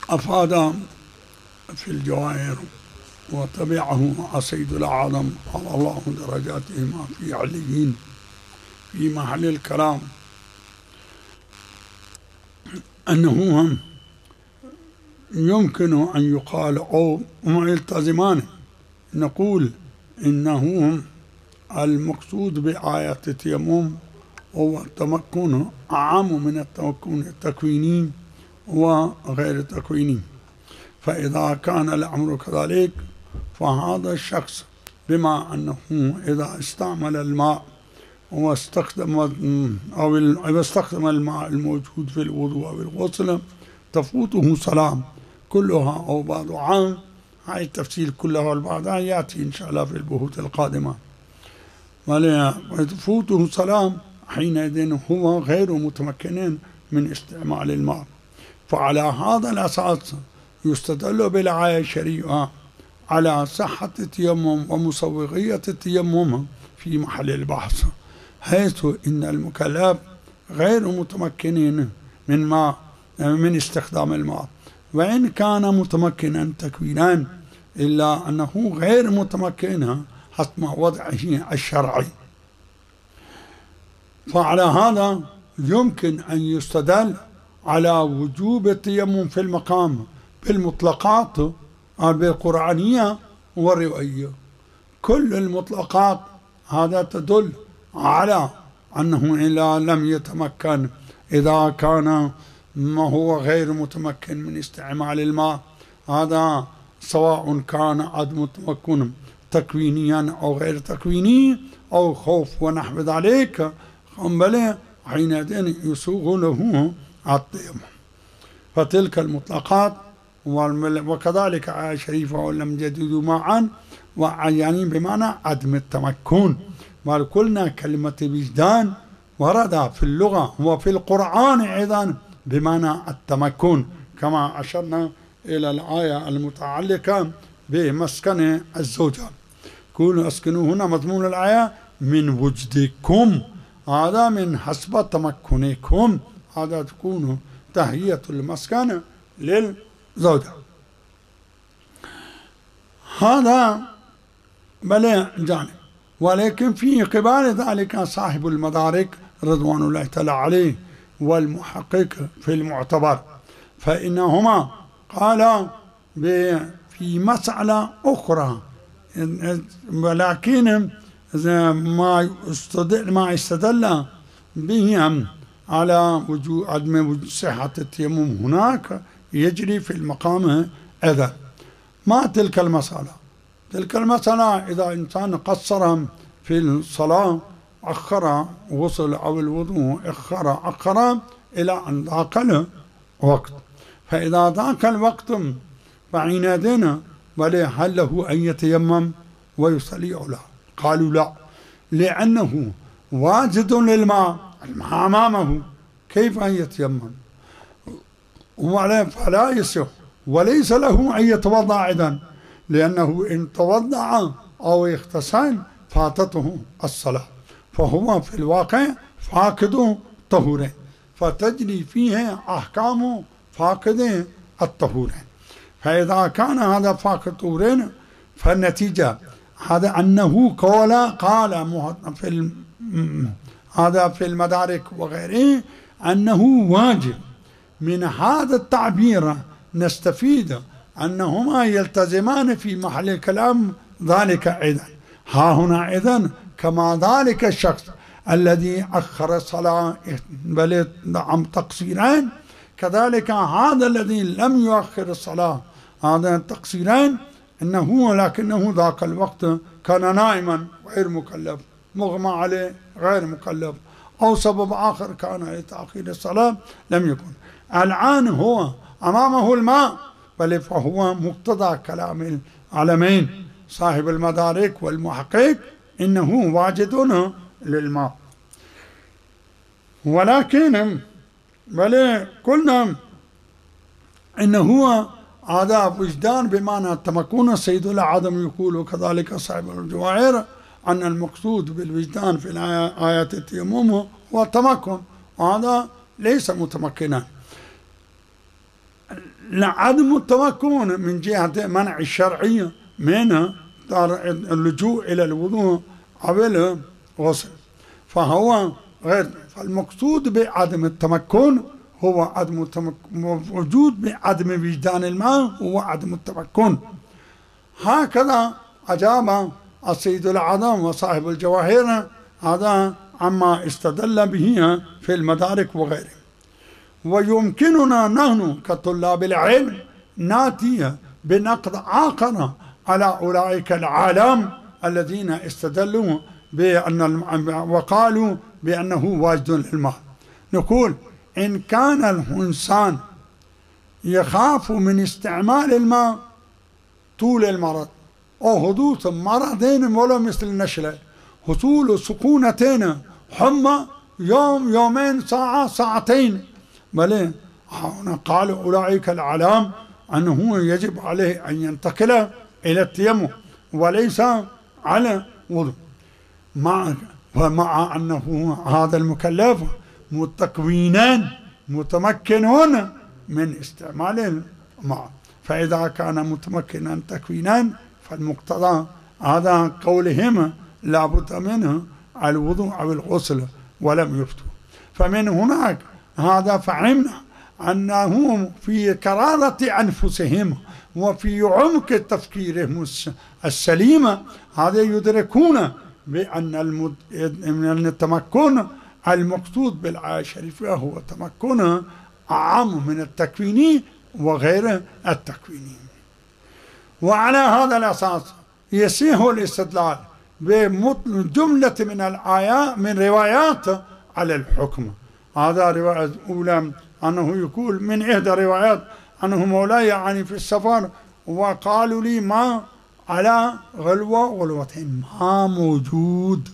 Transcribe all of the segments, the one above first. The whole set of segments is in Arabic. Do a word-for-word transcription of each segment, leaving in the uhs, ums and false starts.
أفاد في الجواهر وتبعه السيد الأعظم قال الله درجاتهما في عليين في محل الكلام أنه يمكن أن يقال أو ما يلتزمان نقول إنه المقصود بآية التيمم هو التمكن أعم من التمكن التكويني وغير التكويني. فإذا كان الأمر كذلك فهذا الشخص بما أنه إذا استعمل الماء واستخدم أو استخدم الماء الموجود في الوضوء أو الغسل تفوته صلاة كلها أو بعضها. هاي التفصيل كلها والبعضها يأتي إن شاء الله في البحوث القادمة. تفوته صلاة حينئذ هو غير متمكن من استعمال الماء. فعلى هذا الأساس يستدل بالآية الشريفة على صحة التيمم ومسوغية التيمم في محل البحث، حيث إن المكلف غير متمكنين من ما من استخدام الماء، وإن كان متمكنا تكوينا إلا أنه غير متمكن حسب وضعه الشرعي. فعلى هذا يمكن أن يستدل على وجوب التيمم في المقام بالمطلقات بالقرآنية والرواية. كل المطلقات هذا تدل على أنه إذا لم يتمكن، إذا كان ما هو غير متمكن من استعمال الماء، هذا سواء كان عدم التمكن تكوينيا أو غير تكويني أو خوف ونحو ذلك، بل حينئذ يسوغ له التيمم. فتلك المطلقات وكذلك آية شريفة ولم يجدوا معا ويعني بمعنى عدم التمكن. وقلنا كلمة وجدان ورد في اللغة وفي القرآن أيضا بمعنى التمكن، كما أشرنا إلى الآية المتعلقة بمسكن الزوجة. كونوا أسكنوا هنا مضمون الآية من وجدكم، هذا من حسب تمكنكم، هذا تكون تهيئة المسكن للزوجة. هذا بل جانب. ولكن في قبال ذلك صاحب المدارك رضوان الله تعالى عليه والمحقق في المعتبر، فإنهما قال في مسألة أخرى، ولكن ما استدل ما استدل به على وجود عدم صحة التيمم هناك يجري في المقام أيضا. ما تلك المسألة؟ تلك المسألة إذا إنسان قصر في الصلاة أخر غسل أو الوضوء أخر أخر إلى أن ذاك الوقت، فإذا ذاك الوقت فحينئذ هل له أن يتيمم ويصلي أو لا؟ قالوا لا، لأنه واجد للماء، الماء أمامه، كيف أن يتيمم؟ فلا يصح، وليس له أن يتوضأ أيضا، لأنه إن توضأ أو اغتسل فاتته الصلاة، فهو في الواقع فاقد طهورين، فتجري فيه أحكام فاقد الطهورين. فإذا كان هذا فاقد طهورين فالنتيجة هذا أنه قال قال في هذا في المدارك وغيره أنه واجب. من هذا التعبير نستفيد أنهما يلتزمان في محل الكلام ذلك أيضا. ها هنا أيضا كما ذلك الشخص الذي أخر الصلاة بل عن تقصيرين، كذلك هذا الذي لم يؤخر الصلاة هذا تقصيرين إنه لكنه ذاك الوقت كان نائما غير مكلف، مغمى عليه غير مكلف، أو سبب آخر كان لتأخير الصلاة لم يكن. الآن هو أمامه الماء، بل فهو مقتضى كلام العالمين صاحب المدارك والمحقق إنه واجد للماء. ولكن بل قلنا إنه هو هذا وجدان بمعنى التمكن. السيد الأعظم يقول كذلك صاحب الجواهر أن المقصود بالوجدان في آيات التيمم هو التمكن، وهذا ليس متمكنا. عدم التمكن من جهة منع الشرعية من اللجوء إلى الوضوء قبل غسل، فهو غير. فالمقصود بعدم التمكن هو عدم التمكن، وجود بعدم وجدان الماء هو عدم التمكن. هكذا أجاب السيد الأعظم وصاحب الجواهر هذا عما استدل به في المدارك وغيره. ويمكننا نحن كطلاب العلم ناتي بنقد آخر على أولئك العالم الذين استدلوا بأن وقالوا بأنه واجد للماء. نقول إن كان الإنسان يخاف من استعمال الماء طول المرض أو حدوث مرضين ولا مثل النشلة، حصول سكونتين، حمى يوم يومين ساعة ساعتين، بل هنا قالوا أولئك العلام أنه يجب عليه أن ينتقل إلى التيمم وليس على وضوء، مع ومع أنه هذا المكلف متكوينان متمكنون من استعمال الماء. فإذا كان متمكنا تكوينان فالمقتضى هذا قولهم لا بد منه الوضوء أو الغسل ولم يفتوا. فمن هناك هذا فهمنا أنهم في كرارة أنفسهم وفي عمق تفكيرهم السليم هذا يدركون بأن من التمكن المقصود بالآية الشريفة هو تمكن أعم من التكويني وغير التكويني. وعلى هذا الأساس يصح الاستدلال بجملة من الآيات من روايات على الحكم. هذا رواية أولى أنه يقول من إحدى روايات أنه مولاي يعني في السفر وقالوا لي ما على غلوة غلوتين، ما موجود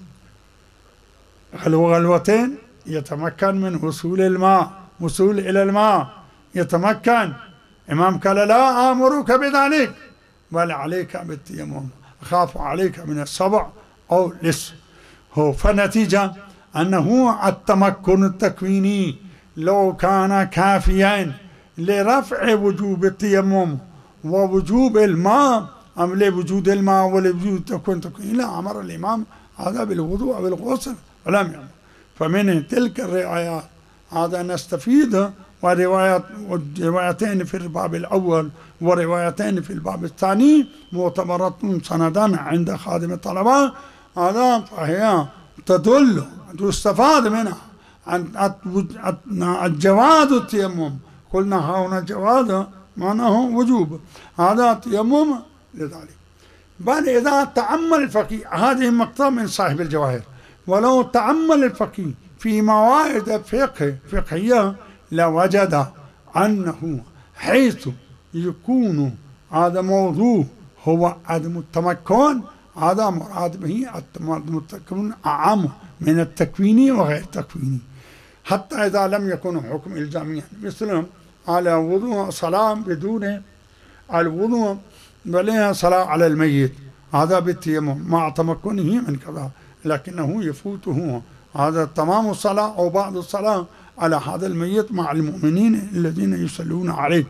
غلوة غلوتين يتمكن من وصول الماء، وصول إلى الماء يتمكن. إمام قال لا آمرك بذلك بل عليك بالتيمم، أخاف عليك من السبع أو لص. هو فنتيجة أنه التمكن التكويني لو كان كافيا لرفع وجوب التيمم ووجوب الماء أم لوجود الماء ولوجود تكوين تكوين لا أمر الإمام هذا بالوضوء بالغسل ولم يأمر. فمن تلك الروايات هذا نستفيد، وروايات روايتين في الباب الأول وروايتين في الباب الثاني معتبرة سندا عند خادم الطلبة، هذا فهي تدل تستفاد منها عن الجواز التيمم. قلنا هنا جواز معناه وجوب، هذا تيمم لذلك. بل إذا تأمل الفقيه هذه مقطع من صاحب الجواهر، ولو تأمل الفقيه في موارد فقه فقهية لوجد أنه حيث يكون هذا موضوع هو عدم التمكن، هذا مراد به التمكن أعم من التكويني وغير التكويني، حتى إذا لم يكن حكم إلزاميا، مثل على وضوء صلاة بدون الوضوء بل صلاة على الميت هذا بالتيمم مع تمكنه من كذا، لكنه يفوته هذا تمام الصلاة أو بعض الصلاة على هذا الميت مع المؤمنين الذين يصلون عليه.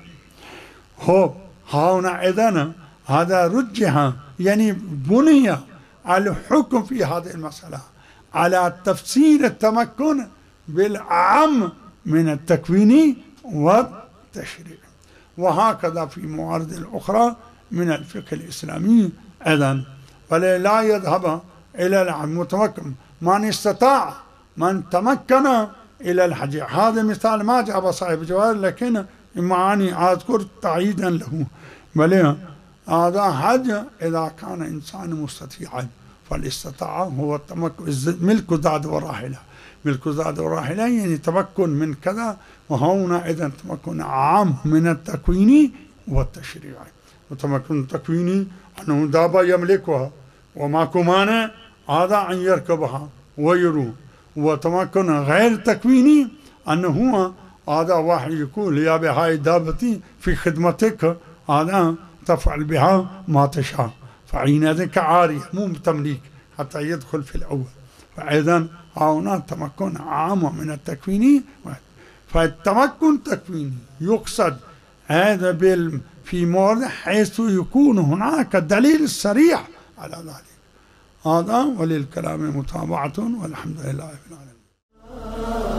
هو هنا إذن هذا رجح يعني بني الحكم في هذه المسألة على تفسير التمكن بالأعم من التكويني والتشريع، وهكذا في موارد الأخرى من الفقه الإسلامي أيضا. ولا يذهب إلى المتمكن من استطاع من تمكن إلى الحج. هذا مثال ما جاب صاحب الجواهر لكن معاني أذكر تعييدا له. بل هذا حج إذا كان إنسان مستطيعا، فالاستطاعة هو التمكن ملك زاد وراحلة، ملك زاد وراحلة يعني تمكن من كذا، وهنا إذا تمكن عام من التكويني والتشريعي. وتمكن التكويني أنه دابة يملكها وماكو مانع هذا أن يركبها ويروح، وتمكن غير تكويني أنه هو هذا واحد يقول يا بهاي دابتي في خدمتك هذا تفعل بها ما تشاء، فحينئذ كعارية مو تمليك حتى يدخل في الأول. فإذا هنا تمكن عام من التكويني. فالتمكن التكويني يقصد هذا بال في موضع حيث يكون هناك الدليل الصريح على ذلك. هذا وللكلام متابعة والحمد لله رب العالمين.